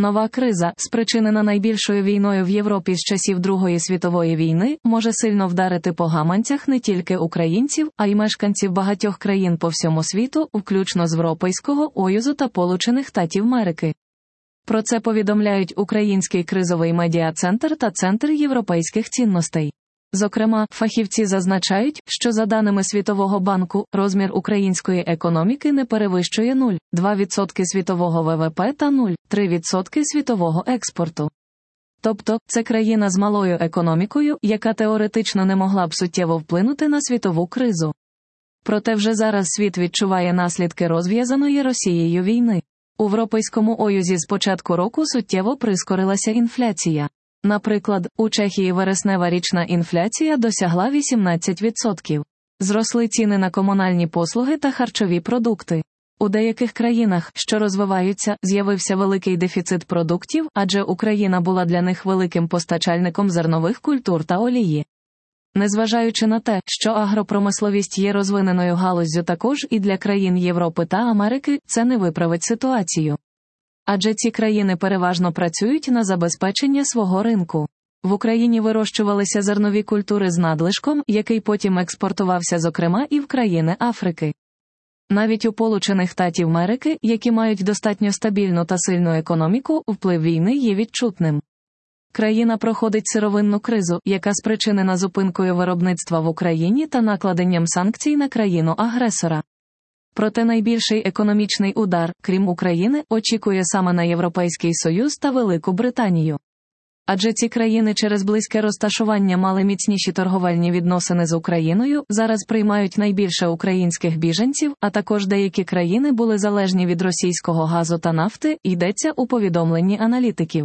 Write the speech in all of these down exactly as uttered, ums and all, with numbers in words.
Нова криза, спричинена найбільшою війною в Європі з часів Другої світової війни, може сильно вдарити по гаманцях не тільки українців, а й мешканців багатьох країн по всьому світу, включно з Європейського Союзу та Сполучених Штатів Америки. Про це повідомляють Український кризовий медіа-центр та Центр європейських цінностей. Зокрема, фахівці зазначають, що за даними Світового банку, розмір української економіки не перевищує нуль цілих два десятих відсотка світового ВВП та нуль цілих три десятих відсотка світового експорту. Тобто, це країна з малою економікою, яка теоретично не могла б суттєво вплинути на світову кризу. Проте вже зараз світ відчуває наслідки розв'язаної Росією війни. У Європейському Союзі з початку року суттєво прискорилася інфляція. Наприклад, у Чехії вереснева річна інфляція досягла вісімнадцять відсотків. Зросли ціни на комунальні послуги та харчові продукти. У деяких країнах, що розвиваються, з'явився великий дефіцит продуктів, адже Україна була для них великим постачальником зернових культур та олії. Незважаючи на те, що агропромисловість є розвиненою галуззю також і для країн Європи та Америки, це не виправить ситуацію. Адже ці країни переважно працюють на забезпечення свого ринку. В Україні вирощувалися зернові культури з надлишком, який потім експортувався зокрема і в країни Африки. Навіть у Сполучених Штатів Америки, які мають достатньо стабільну та сильну економіку, вплив війни є відчутним. Країна проходить сировинну кризу, яка спричинена зупинкою виробництва в Україні та накладенням санкцій на країну-агресора. Проте найбільший економічний удар, крім України, очікує саме на Європейський Союз та Велику Британію. Адже ці країни через близьке розташування мали міцніші торговельні відносини з Україною, зараз приймають найбільше українських біженців, а також деякі країни були залежні від російського газу та нафти, йдеться у повідомленні аналітиків.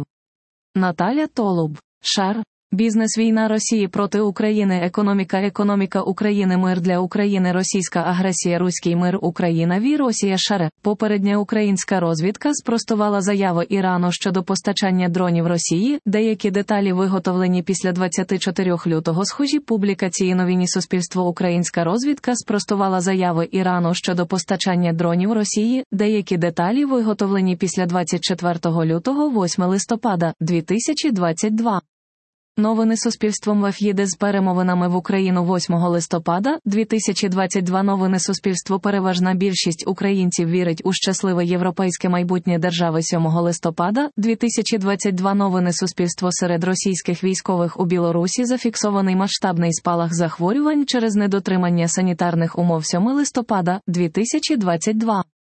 Наталя Толуб. Шар. Бізнес-війна Росії проти України. Економіка Економіка України. Мир для України. Російська агресія. Руський мир. Україна. Ві. Росія. Шаре. Попередня українська розвідка спростувала заяви Ірану щодо постачання дронів Росії. Деякі деталі виготовлені після двадцятого четвертого лютого схожі публікації новині Суспільство. Українська розвідка спростувала заяви Ірану щодо постачання дронів Росії. Деякі деталі виготовлені після двадцять четвертого лютого восьмого листопада дві тисячі двадцять другого. Новини Суспільством ВФ їде з перемовинами в Україну восьмого листопада дві тисячі двадцять другого. Новини Суспільство. Переважна більшість українців вірить у щасливе європейське майбутнє держави сьомого листопада дві тисячі двадцять другого. Новини Суспільство. Серед російських військових у Білорусі зафіксований масштабний спалах захворювань через недотримання санітарних умов сьомого листопада дві тисячі двадцять другого.